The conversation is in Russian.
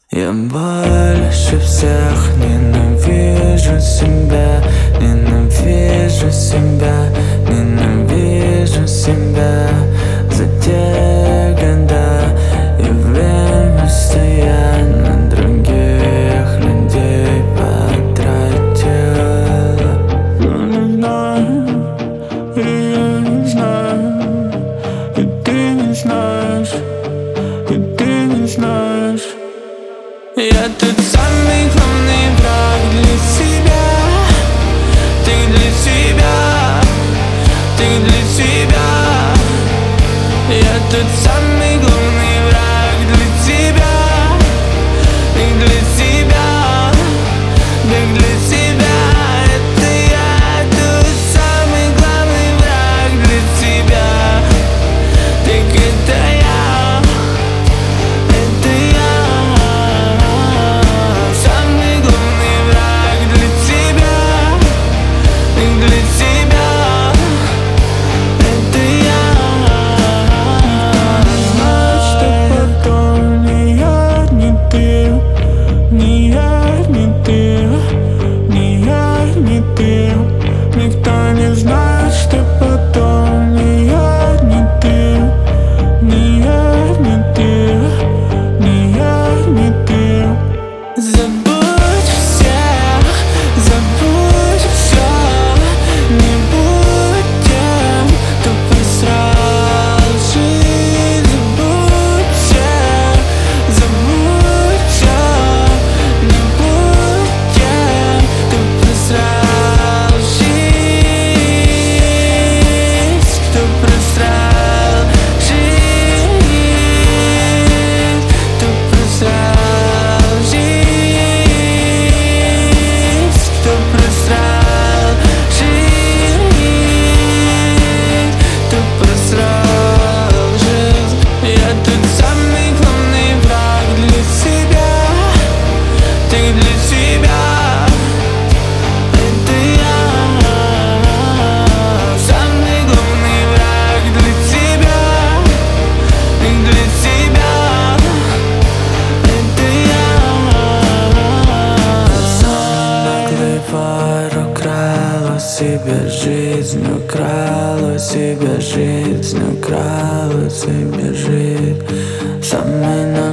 Я больше всех ненавижу себя, ненавижу себя, ненавижу себя за те года и время, что я на других людей потратил. Но не знаю, и я не знаю, и ты не знаешь, и ты не знаешь. Я тот самый главный враг для себя. Ты для себя, ты для себя. Я тот самый главный враг для тебя. Ты для себя, ты для себя. Это я тот самый главный враг для тебя. Так это я. Никто не знает, что потом ни я, ни ты, ни я, ни ты, ни я, ни ты. Забудь всех, забудь все, не будь тем, кто просрал жизнь. Забудь всех, забудь все, не будь тем, кто просрал. Себе жизнь, украл у себя жизнь, украл у себя жизнь. Самый